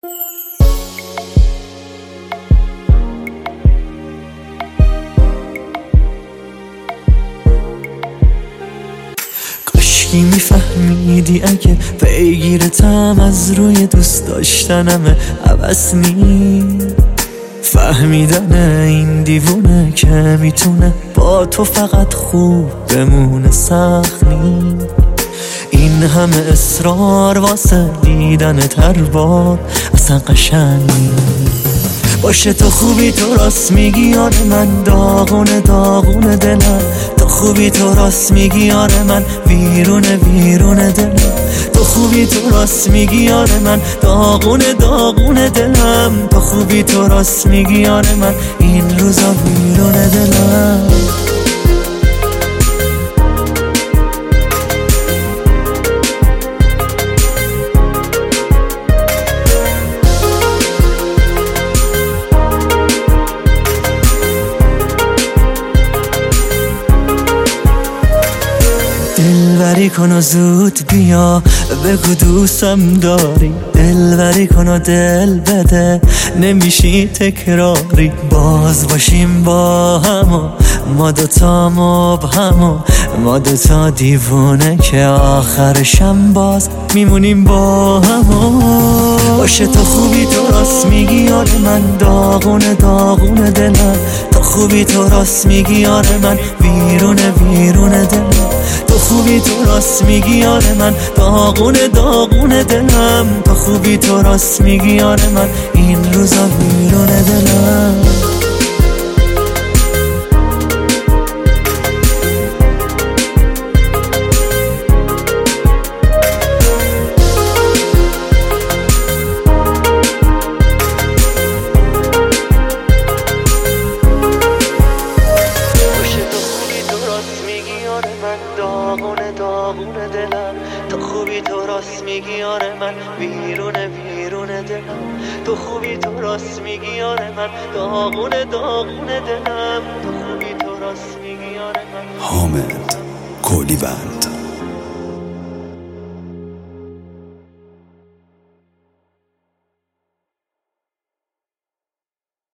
کاشکی میفهمیدی اگه پیگیرتم از روی دوست داشتنمه عوض نیست. فهمیدن این دیوونه که میتونه با تو فقط خوب بمونه سخت نیست. این همه اصرار واسه دیدن تربار اصلا قشنگ نیست. باشه تو خوبی تو راست میگی آره من داغونه داغونه دلم. تو خوبی تو راست میگی آره من ویرونه ویرونه دلم. تو خوبی تو راست میگی آره من داغونه داغونه دلم. تو خوبی تو راست میگی آره من این روزا ویرونه دلم. دلبری کن و زود بیا بگو دوستم داری. دلبری کن و دل بده نمیشی تکراری. باز باشیم با هم و ما دوتا مبهم و ما دوتا دیوونه که آخرشم باز میمونیم با هم. باشه تو خوبی تو راست میگی آره من داغونه داغونه دلم. تو خوبی تو راست میگی آره من ویرونه ویرونه دلم. تو خوبی تو راست میگی آره من داغونه داغونه دلم. تو خوبی تو راست میگی آره من این روزا ویرونه دلم. داغونه داغونه دلم. تو خوبی تو راست میگی آره من ویرونه ویرونه دلم. تو خوبی تو راست میگی آره من داغونه داغونه دلم. تو خوبی تو راست میگی آره من. حامد کولیوند.